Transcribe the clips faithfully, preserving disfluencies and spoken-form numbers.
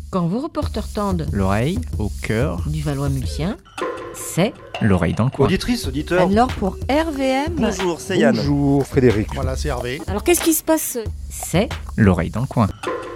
Quand vos reporters tendent l'oreille au cœur du Valois-Mulsien, c'est l'oreille dans le coin. Auditrice, auditeur. Alors pour R V M... Bonjour, c'est Yann. Bonjour Frédéric. Voilà, c'est Hervé. Alors qu'est-ce qui se passe? C'est l'oreille dans le coin.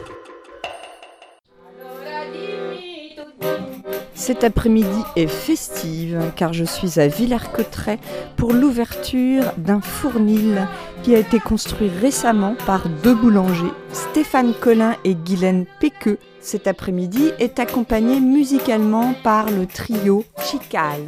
Cet après-midi est festive car je suis à Villers-Cotterêts pour l'ouverture d'un fournil qui a été construit récemment par deux boulangers, Stéphane Collin et Guylaine Péqueux. Cet après-midi est accompagné musicalement par le trio Cicale.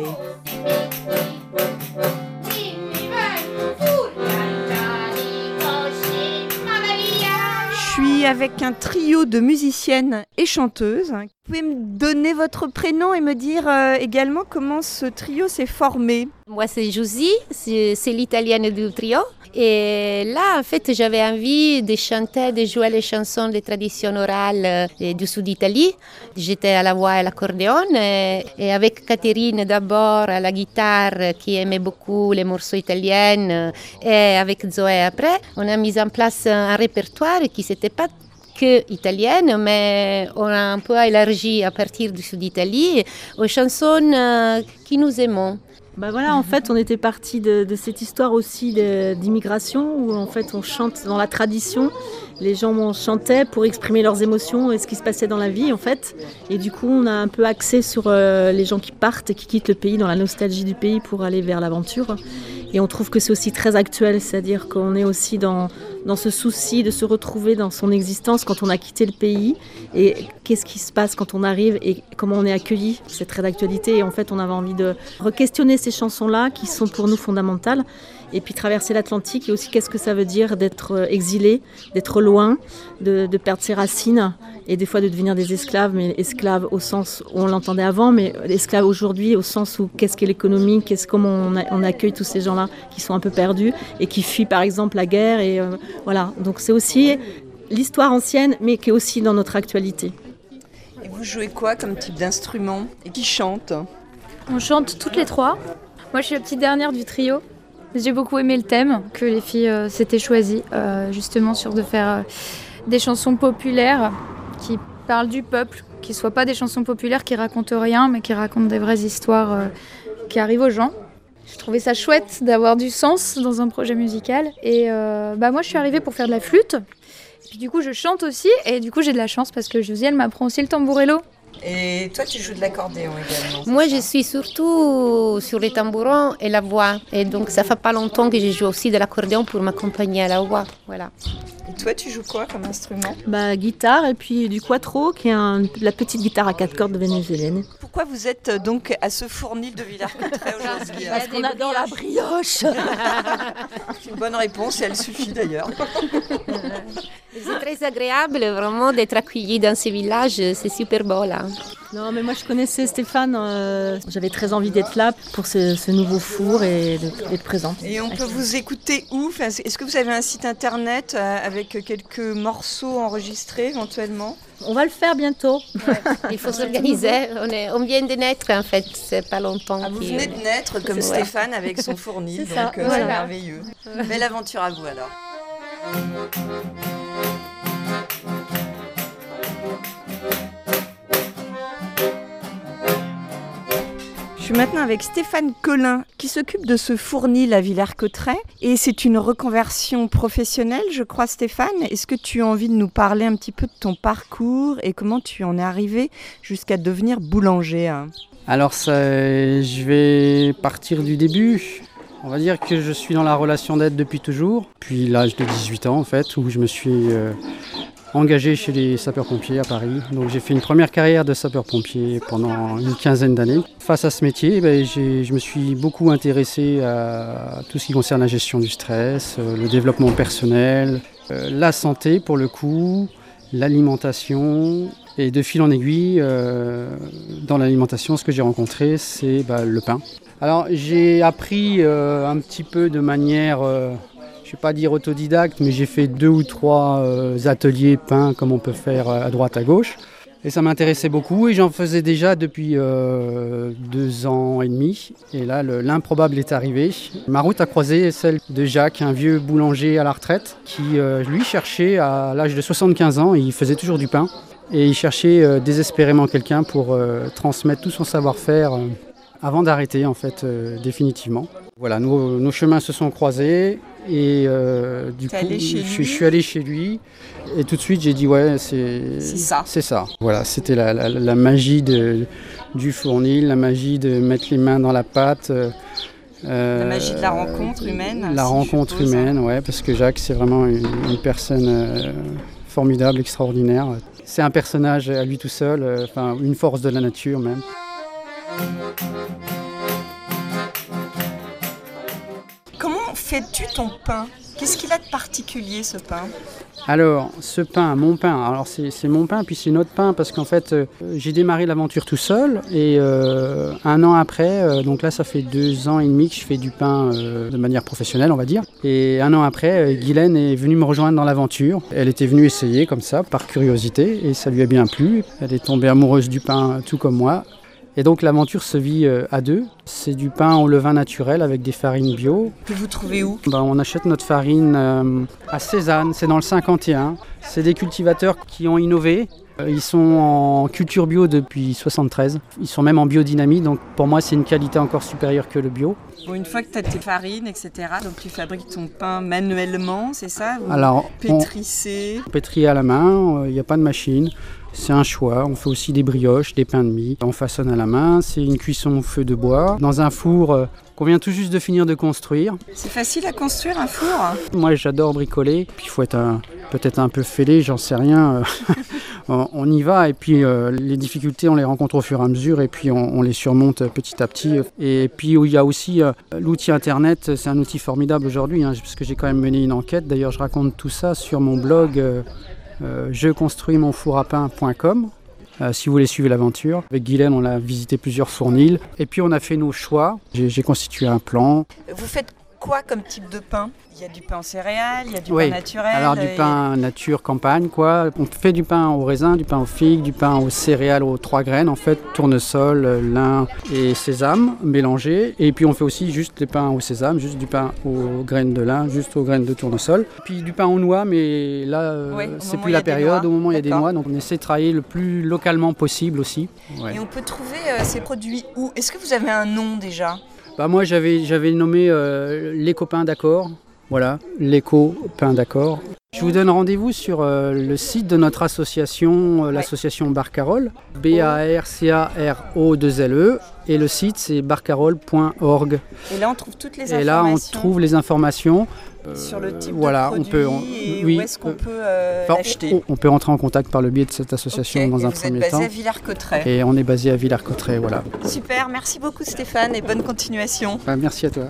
Je suis avec un trio de musiciennes et chanteuses. Vous pouvez me donner votre prénom et me dire euh, également comment ce trio s'est formé? Moi, c'est Josie, c'est, c'est l'italienne du trio. Et là, en fait, j'avais envie de chanter, de jouer les chansons de tradition orale du sud d'Italie. J'étais à la voix et à l'accordéon. Et, et avec Catherine d'abord à la guitare, qui aimait beaucoup les morceaux italiens, et avec Zoé après, on a mis en place un répertoire qui n'était pas que italienne, mais on a un peu élargi à partir du sud d'Italie aux chansons que nous aimons. Bah voilà, en fait, on était parti de, de cette histoire aussi de, d'immigration où en fait on chante dans la tradition. Les gens chantaient pour exprimer leurs émotions et ce qui se passait dans la vie en fait. Et du coup, on a un peu axé sur euh, les gens qui partent et qui quittent le pays, dans la nostalgie du pays pour aller vers l'aventure. Et on trouve que c'est aussi très actuel, c'est-à-dire qu'on est aussi dans, dans ce souci de se retrouver dans son existence quand on a quitté le pays. Et qu'est-ce qui se passe quand on arrive et comment on est accueilli. C'est très d'actualité et en fait, on avait envie de re-questionner ces chansons-là qui sont pour nous fondamentales. Et puis traverser l'Atlantique et aussi qu'est-ce que ça veut dire d'être exilé, d'être loin, de, de perdre ses racines et des fois de devenir des esclaves, mais esclaves au sens où on l'entendait avant, mais esclaves aujourd'hui au sens où qu'est-ce qu'est l'économie, qu'est-ce, comment on, a, on accueille tous ces gens-là qui sont un peu perdus et qui fuient par exemple la guerre. Et euh, voilà, donc c'est aussi l'histoire ancienne, mais qui est aussi dans notre actualité. Et vous jouez quoi comme type d'instrument et qui chante? On chante toutes les trois. Moi, je suis la petite dernière du trio. J'ai beaucoup aimé le thème que les filles euh, s'étaient choisies, euh, justement sur de faire euh, des chansons populaires qui parlent du peuple, qui ne soient pas des chansons populaires qui racontent rien, mais qui racontent des vraies histoires euh, qui arrivent aux gens. Je trouvais ça chouette d'avoir du sens dans un projet musical. Et euh, bah moi, je suis arrivée pour faire de la flûte. Et puis du coup, je chante aussi. Et du coup, j'ai de la chance parce que Josie, elle m'apprend aussi le tambourello. Et toi, tu joues de l'accordéon également? Moi, je suis surtout sur les tambourins et la voix. Et donc, ça fait pas longtemps que je joue aussi de l'accordéon pour m'accompagner à la voix. Voilà. Et toi, tu joues quoi comme instrument? Bah, guitare et puis du quattro, qui est un, la petite guitare à quatre cordes vénézuélienne. Pourquoi vous êtes donc à ce fournil de Villers-Cotterêts aujourd'hui? Parce qu'on adore la brioche. C'est une bonne réponse et elle suffit d'ailleurs. C'est très agréable vraiment d'être accueilli dans ces villages, c'est super beau là. Non mais moi je connaissais Stéphane, euh, j'avais très envie d'être là pour ce, ce nouveau four et d'être présente. Et on peut vous écouter où? Enfin, est-ce que vous avez un site internet avec quelques morceaux enregistrés éventuellement? On va le faire bientôt. Ouais, il faut s'organiser, on, est, on vient de naître en fait, c'est pas longtemps. Ah, vous qui... venez de naître comme c'est Stéphane ouais. Avec son fournil, c'est donc ça, euh, voilà. C'est merveilleux. Belle aventure à vous alors. Je suis maintenant avec Stéphane Collin qui s'occupe de ce fournil à Villers-Cotterêts et c'est une reconversion professionnelle, je crois Stéphane. Est-ce que tu as envie de nous parler un petit peu de ton parcours et comment tu en es arrivé jusqu'à devenir boulanger? Alors ça, je vais partir du début. On va dire que je suis dans la relation d'aide depuis toujours, depuis l'âge de dix-huit ans en fait, où je me suis euh, engagé chez les sapeurs-pompiers à Paris. Donc j'ai fait une première carrière de sapeur-pompier pendant une quinzaine d'années. Face à ce métier, ben, j'ai, je me suis beaucoup intéressé à tout ce qui concerne la gestion du stress, euh, le développement personnel, euh, la santé pour le coup, l'alimentation. Et de fil en aiguille, euh, dans l'alimentation, ce que j'ai rencontré, c'est bah, le pain. Alors j'ai appris euh, un petit peu de manière, euh, je ne vais pas dire autodidacte, mais j'ai fait deux ou trois euh, ateliers pain comme on peut faire à droite à gauche. Et ça m'intéressait beaucoup et j'en faisais déjà depuis euh, deux ans et demi. Et là, le, l'improbable est arrivé. Ma route a croisé celle de Jacques, un vieux boulanger à la retraite, qui euh, lui cherchait à l'âge de soixante-quinze ans et il faisait toujours du pain. Et il cherchait euh, désespérément quelqu'un pour euh, transmettre tout son savoir-faire euh, avant d'arrêter en fait euh, définitivement. Voilà, nos, nos chemins se sont croisés et euh, du coup allé chez je, lui. je suis allé chez lui et tout de suite j'ai dit ouais c'est, C'est ça. c'est ça. Voilà, c'était la, la, la magie de, du fournil, la magie de mettre les mains dans la pâte. Euh, La magie de la rencontre humaine. La si rencontre je suppose. humaine, ouais, parce que Jacques c'est vraiment une, une personne euh, formidable, extraordinaire. C'est un personnage à lui tout seul, euh, enfin une force de la nature même. Comment fais-tu ton pain? Qu'est-ce qu'il a de particulier ce pain? Alors, ce pain, mon pain, alors c'est, c'est mon pain, puis c'est notre pain, parce qu'en fait, euh, j'ai démarré l'aventure tout seul, et euh, un an après, euh, donc là, ça fait deux ans et demi que je fais du pain euh, de manière professionnelle, on va dire. Et un an après, euh, Guylaine est venue me rejoindre dans l'aventure. Elle était venue essayer comme ça, par curiosité, et ça lui a bien plu. Elle est tombée amoureuse du pain, tout comme moi. Et donc l'aventure se vit euh, à deux. C'est du pain au levain naturel avec des farines bio. Que vous trouvez où? Ben, on achète notre farine euh, à Cézanne, c'est dans le cinquante et un. C'est des cultivateurs qui ont innové. Euh, ils sont en culture bio depuis soixante-treize. Ils sont même en biodynamie, donc pour moi c'est une qualité encore supérieure que le bio. Bon, une fois que tu as tes farines, et cetera, donc tu fabriques ton pain manuellement, c'est ça? Vous Alors, on pétrissez. pétrit à la main, il n'y a pas de machine. C'est un choix. On fait aussi des brioches, des pains de mie. On façonne à la main. C'est une cuisson au feu de bois dans un four euh, qu'on vient tout juste de finir de construire. C'est facile à construire un four? Moi, j'adore bricoler. Puis il faut être un, peut-être un peu fêlé, j'en sais rien. on, on y va et puis euh, les difficultés, on les rencontre au fur et à mesure et puis on, on les surmonte petit à petit. Et puis il y a aussi euh, l'outil Internet. C'est un outil formidable aujourd'hui, hein, parce que j'ai quand même mené une enquête. D'ailleurs, je raconte tout ça sur mon blog. Euh, Euh, je construis mon four à pain point com euh, si vous voulez suivre l'aventure. Avec Guylaine, on a visité plusieurs fournils et puis on a fait nos choix. J'ai, j'ai constitué un plan. Vous faites quoi comme type de pain? Il y a du pain en céréales, il y a du Oui, pain naturel. alors du et... pain nature campagne quoi. On fait du pain au raisin, du pain aux figues, du pain aux céréales aux trois graines en fait, tournesol, lin et sésame mélangés. Et puis on fait aussi juste des pains au sésame, juste du pain aux graines de lin, juste aux graines de tournesol. Puis du pain aux noix, mais là euh, Oui, c'est plus la période. Au moment où il y a des noix, donc on essaie de travailler le plus localement possible aussi. Ouais. Et on peut trouver euh, ces produits où? Est-ce que vous avez un nom déjà? Bah moi j'avais, j'avais nommé euh, les copains d'accord. Voilà, l'éco pain d'accord. Je vous donne rendez-vous sur euh, le site de notre association, euh, l'association Barcarolle, B A R C A R O deux L E, et le site c'est barcarolle point org. Et là on trouve toutes les et informations. là on trouve les informations. Euh, sur le type voilà, de produit on peut, on, et oui, où est-ce qu'on peut euh, enfin, l'acheter? on, on peut rentrer en contact par le biais de cette association Okay, dans et un vous premier êtes basé temps. à Villers-Cotterêts. Et on est basé à Villers-Cotterêts, voilà. Super, merci beaucoup Stéphane et bonne continuation. Enfin, merci à toi.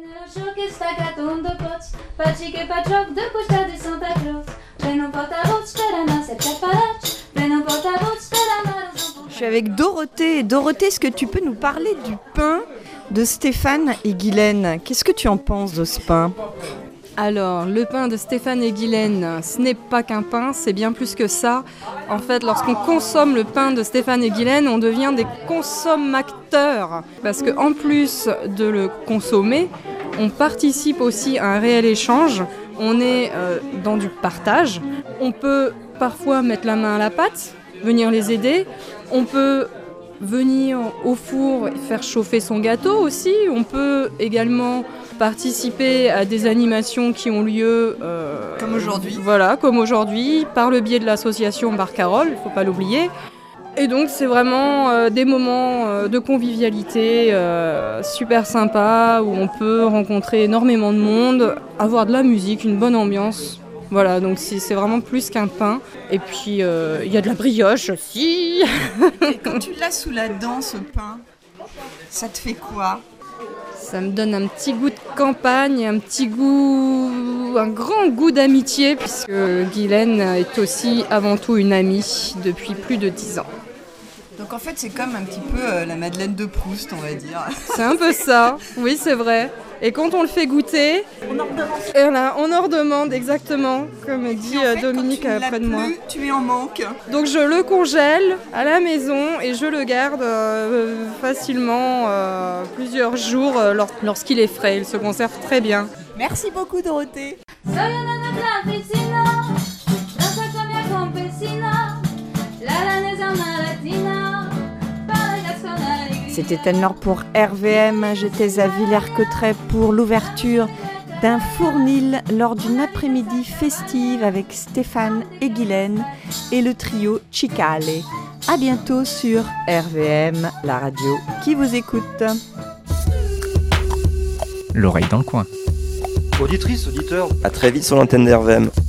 Je suis avec Dorothée. Dorothée, est-ce que tu peux nous parler du pain de Stéphane et Guylaine? Qu'est-ce que tu en penses de ce pain? Alors, le pain de Stéphane et Guylaine, ce n'est pas qu'un pain, c'est bien plus que ça. En fait, lorsqu'on consomme le pain de Stéphane et Guylaine, on devient des consommateurs. Parce qu'en plus de le consommer, on participe aussi à un réel échange. On est euh, dans du partage. On peut parfois mettre la main à la pâte, venir les aider. On peut venir au four et faire chauffer son gâteau aussi. On peut également participer à des animations qui ont lieu euh, comme aujourd'hui. Voilà, comme aujourd'hui, par le biais de l'association Barcarolle, il ne faut pas l'oublier. Et donc c'est vraiment euh, des moments euh, de convivialité euh, super sympas où on peut rencontrer énormément de monde, avoir de la musique, une bonne ambiance. Voilà, donc c'est, c'est vraiment plus qu'un pain. Et puis il euh, y a de la brioche aussi. Et quand tu l'as sous la dent, ce pain, ça te fait quoi? Ça me donne un petit goût de campagne, un petit goût, un grand goût d'amitié, puisque Guylaine est aussi avant tout une amie depuis plus de dix ans. Donc en fait, c'est comme un petit peu euh, la Madeleine de Proust, on va dire. C'est un peu ça, oui, c'est vrai. Et quand on le fait goûter, on en redemande. Et là, on en redemande exactement, comme dit en fait, Dominique quand tu près de moi. Plus, tu es en manque. Donc je le congèle à la maison et je le garde euh, facilement euh, plusieurs jours euh, lors, lorsqu'il est frais. Il se conserve très bien. Merci beaucoup Dorothée. Soy una campesina, no soy como campesina, la C'était Anne-Laure pour R V M. J'étais à Villers-Cotterêts pour l'ouverture d'un fournil lors d'une après-midi festive avec Stéphane et Guylaine et le trio Cicale. À bientôt sur R V M, la radio qui vous écoute. L'oreille dans le coin. Auditrice, auditeur, à très vite sur l'antenne d'R V M.